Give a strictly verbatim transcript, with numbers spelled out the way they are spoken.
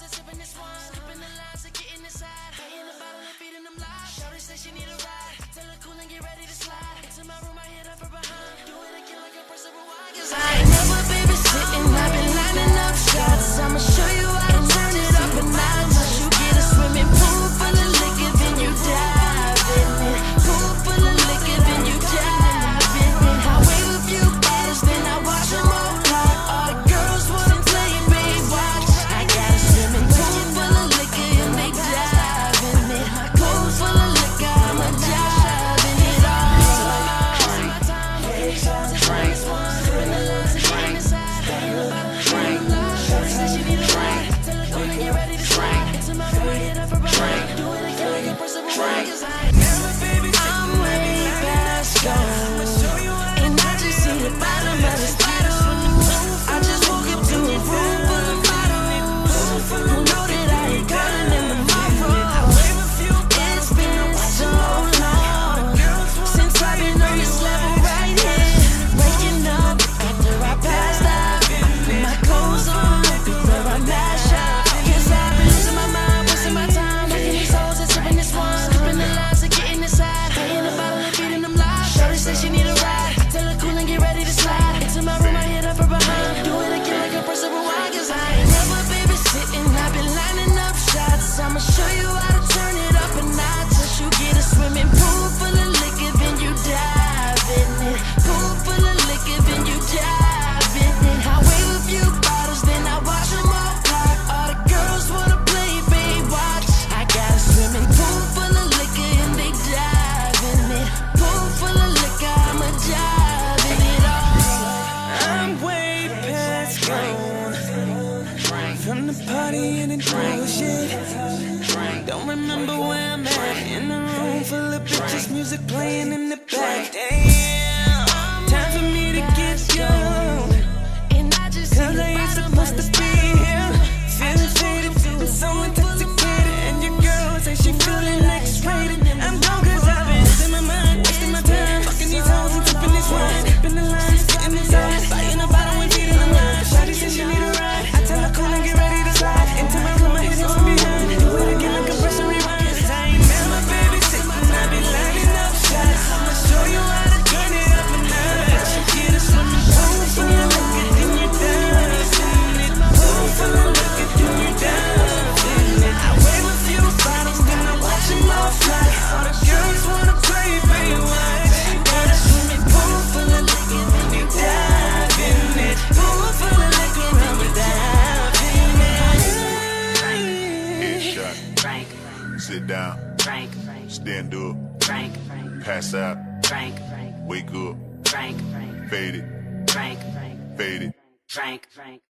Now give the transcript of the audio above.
and sipping this wine. Skipping the lines and getting inside. Paying the bottle and feeding them lies. Shorty say she need a ride. Tell her cool and get ready to slide. Into my room, I hit her from behind. Do it again like a person with wine. Cause I ain't never babysitting. I've been lining up shots. I'ma show you how to turn it up a notch. Once you get a swimming pool full of liquor, then you dive in it. Pool full of liquor, then you dive in it. I wave a few bottles, then I watch them all pop. All the girls wanna play, babe, watch. I got a swimming pool full of liquor and they dive in it. Pool full of liquor, I'ma dive in it all. I'm way past gone, and I just see the bottom of this bottle. I just woke up to a room full of bottles. You know that I ain't calling in tomorrow. It's been so long since I've been on this level right here. Waking up after I passed out. I put my clothes on before I mash up. Cause I've been losing my mind, wasting my time, making these hoes and sipping this wine. Skipping the lines and getting inside. Paying the bottle and feeding them lies. Shorty say she need a ride. Tell her cool and get ready to slide. Into my room, I hit her from behind. Do it again like a person with wine. Cause I ain't never babysitting. I've been lining up shots. I'ma show you how to turn it up a notch. Once you get a swimming pool full of liquor, then you dive in it. Pool full of liquor, then you dive in it. I wave a few bottles, then I watch them all pop. All the girls wanna play, babe, watch. I got a swimming pool full of liquor and they dive in it. Pool full of liquor, I'ma dive in it all. I'm way past gone from the party and the bullshit. Don't remember where I'm at. In a room full of bitches, music playing in the back. Damn, time for me to get gone. And I just see Cause the I ain't bottom supposed of to this be here. Feeling faded, and so intoxicated. And your girl say she feeling X-rated. I'm gone cause I've been losing my mind, wasting my time, fucking these hoes and sipping this wine. Skipping the lines, getting inside, buying a bottle and feeding them lies. Shawty say she need a ride. I tell her cool and get ready to slide. Into my room, I hit her from behind. Do it again like a pressure rewind. Cause I ain't never babysitting. I be lining up shots. I'ma show you how to turn it up a notch. Get a swimming pool full of liquor, then you dive in it. Pool full of liquor, then you dive in it. I wave a few bottles, then I watch them all fly. All the girls wanna play, baby, watch. Got a swimming pool full of liquor, then you dive in it. Pool full of liquor, I'ma dive in it. Headshot. Frank, Sit down. Frank, Stand up. Frank, Pass out. Frank, Wake up. Frank, Frank, Fade it. Frank, Fade it. Frank, Frank.